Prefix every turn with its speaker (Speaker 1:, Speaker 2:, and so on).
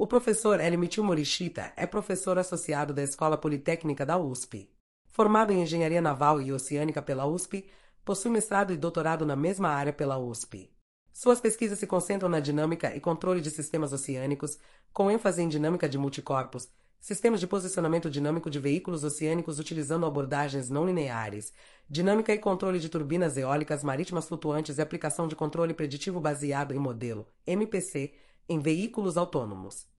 Speaker 1: O professor Helmitil Morishita é professor associado da Escola Politécnica da USP. Formado em Engenharia Naval e Oceânica pela USP, possui mestrado e doutorado na mesma área pela USP. Suas pesquisas se concentram na dinâmica e controle de sistemas oceânicos, com ênfase em dinâmica de multicorpos, sistemas de posicionamento dinâmico de veículos oceânicos utilizando abordagens não lineares, dinâmica e controle de turbinas eólicas marítimas flutuantes e aplicação de controle preditivo baseado em modelo, MPC, em veículos autônomos.